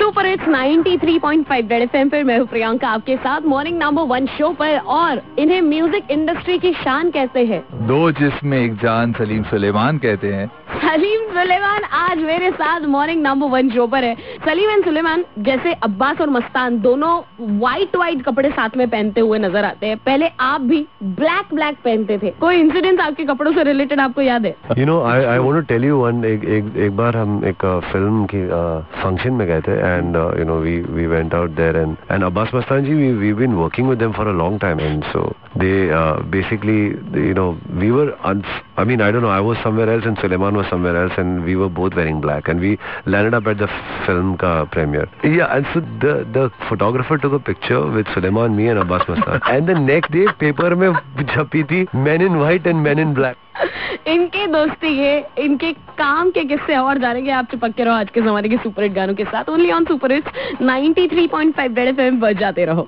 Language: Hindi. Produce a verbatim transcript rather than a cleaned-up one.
Super hits ninety three point five red FM पर मैं हूँ प्रियंका आपके साथ मॉर्निंग नंबर वन शो पर। और इन्हें म्यूजिक इंडस्ट्री की शान कहते हैं, दो जिस्म एक जान सलीम सुलेमान कहते हैं। सलीम सुलेमान आज मेरे साथ मॉर्निंग नंबर वन शो पर है। सलीम एंड सुलेमान जैसे अब्बास और मस्तान दोनों व्हाइट व्हाइट कपड़े साथ में पहनते हुए नजर आते हैं, पहले आप भी ब्लैक ब्लैक पहनते थे। कोई इंसिडेंट आपके कपड़ों से रिलेटेड आपको याद है? You know I I want to tell you one. एक एक एक बार हम एक फिल्म की फंक्शन में गए थे and you know we we went out there and and Abbas Mastan ji we we been working with them for a long time and so they basically you know we were I mean I don't know I was somewhere else and Suleman was somewhere else and we were both wearing black and we landed up at the film ka premiere. Yeah, and so the the photographer took a picture with Suleiman, me and Abbas Mastan. And the next day paper में छपी थी Men in White and Men in Black. इनके दोस्ती है, इनके काम के किस्से और जानेंगे। आप चिपक के रहो आज के जमाने के सुपर हिट गानों के साथ, only on super hits ninety three point five red FM बजाते रहो।